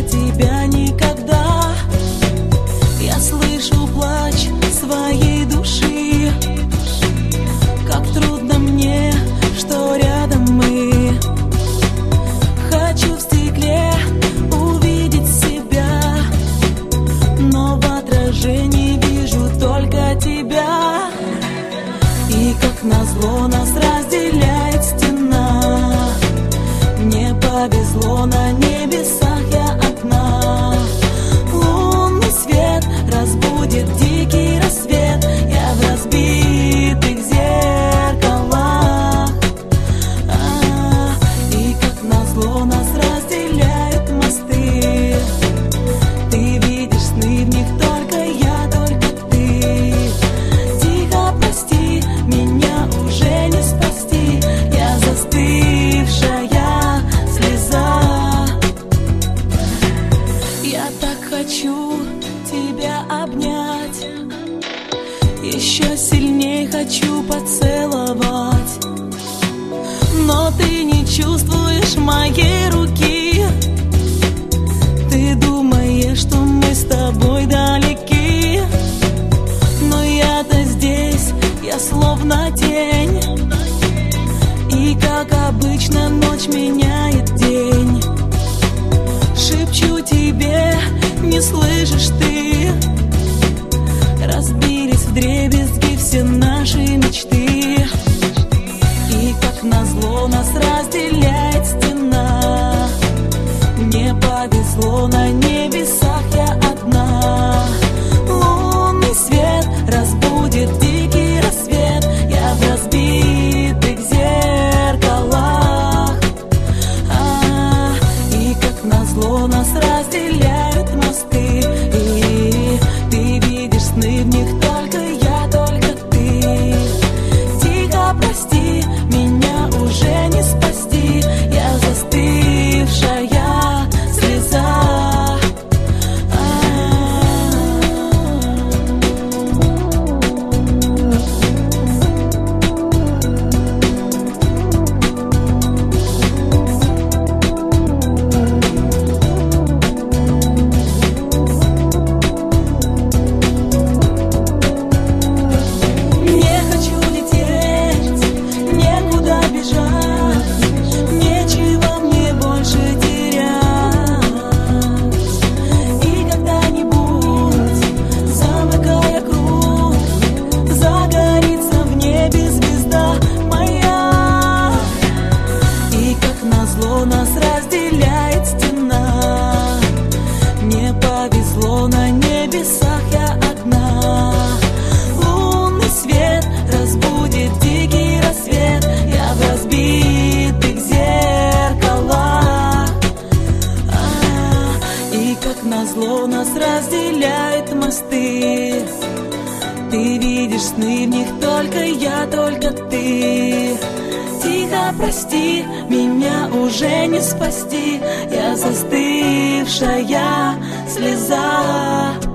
тебя никогда. Я слышу плач своей души. Как трудно мне, что рядом мы. Хочу в стекле увидеть себя, но в отражении вижу только тебя. И как назло нас разделяет стена. Мне повезло, на небесах я одна. Лунный свет разбудит дикий рассвет. Я в разбитых зеркалах. И как назло нас разделяют мосты. Ты видишь сны, в них только я, только ты. Тихо прости, меня уже не спасти. Я застывшая слеза. Я так хочу тебя обнять, еще сильнее хочу поцеловать. Но ты не чувствуешь моей руки. Ты думаешь, что мы с тобой далеки. Но я-то здесь, я словно тень. И как обычно ночь меняет день. Шепчу тебе, не слышишь ты. Разбились вдребезги все наши мечты. И как назло нас разделяет стена. Мне повезло, на небесах я одна. Лунный свет разбудит дикий рассвет. Я в разбитых зеркалах. И как назло нас разделяют мосты. И ты видишь сны, в них только я, только ты. Тихо прости, меня уже не спасти. Я застывшая слеза. Не хочу лететь, некуда бежать, нечего мне больше терять. И когда-нибудь, замыкая круг, загорится в небе звезда моя. И как назло нас разделяет стена. Мне повезло, на небесах я одна. Лунный свет разбудит дикий рассвет. Я в разбитых зеркалах. И как назло нас разделяют мосты. Ты видишь сны, в них только я, только ты. Тихо прости, меня уже не спасти. Я застывшая слеза.